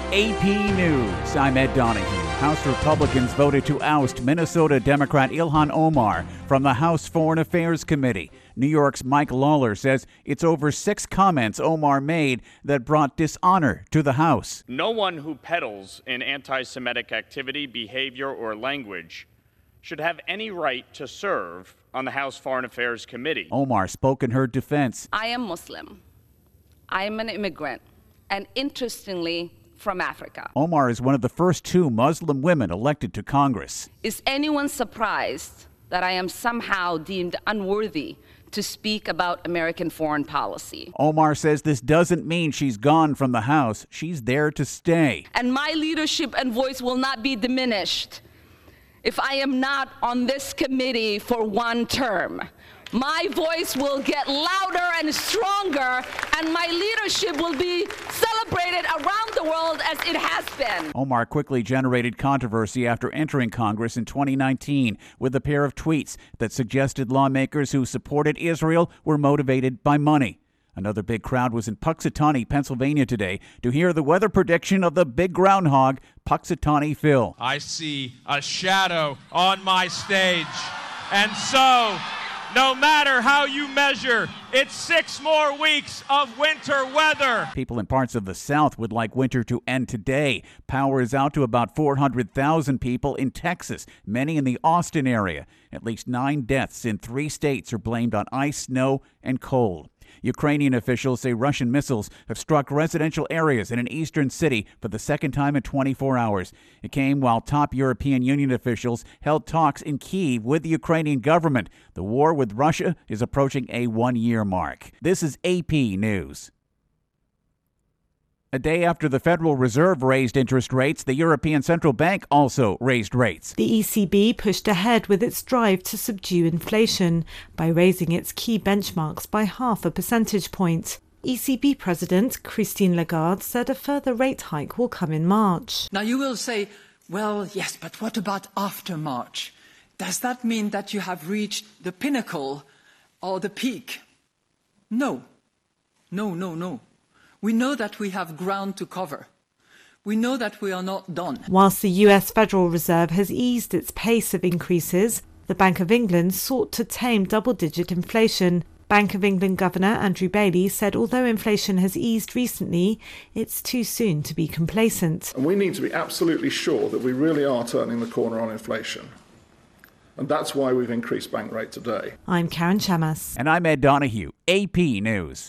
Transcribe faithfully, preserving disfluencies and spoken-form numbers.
A P News, I'm Ed Donahue. House Republicans voted to oust Minnesota Democrat Ilhan Omar from the House Foreign Affairs Committee. New York's Mike Lawler says it's over six comments Omar made that brought dishonor to the House. No one who peddles in anti-Semitic activity, behavior, or language should have any right to serve on the House Foreign Affairs Committee. Omar spoke in her defense. I am Muslim. I am an immigrant, and interestingly, from Africa. Omar is one of the first two Muslim women elected to Congress. Is anyone surprised that I am somehow deemed unworthy to speak about American foreign policy? Omar says this doesn't mean she's gone from the House. She's there to stay. And my leadership and voice will not be diminished if I am not on this committee for one term. My voice will get louder and stronger, and my leadership will be celebrated around the world as it has been. Omar quickly generated controversy after entering Congress in twenty nineteen with a pair of tweets that suggested lawmakers who supported Israel were motivated by money. Another big crowd was in Puxatawney, Pennsylvania today to hear the weather prediction of the big groundhog, Puxatawney Phil. I see a shadow on my stage, and so no matter how you measure, it's six more weeks of winter weather. People in parts of the South would like winter to end today. Power is out to about four hundred thousand people in Texas, many in the Austin area. At least nine deaths in three states are blamed on ice, snow, and cold. Ukrainian officials say Russian missiles have struck residential areas in an eastern city for the second time in twenty-four hours. It came while top European Union officials held talks in Kyiv with the Ukrainian government. The war with Russia is approaching a one-year mark. This is A P News. A day after the Federal Reserve raised interest rates, the European Central Bank also raised rates. The E C B pushed ahead with its drive to subdue inflation by raising its key benchmarks by half a percentage point. E C B President Christine Lagarde said a further rate hike will come in March. Now you will say, well, yes, but what about after March? Does that mean that you have reached the pinnacle or the peak? No. No, no, no. We know that we have ground to cover. We know that we are not done. Whilst the U S Federal Reserve has eased its pace of increases, the Bank of England sought to tame double-digit inflation. Bank of England Governor Andrew Bailey said although inflation has eased recently, it's too soon to be complacent. And we need to be absolutely sure that we really are turning the corner on inflation. And that's why we've increased bank rate today. I'm Karen Chamas. And I'm Ed Donahue, A P News.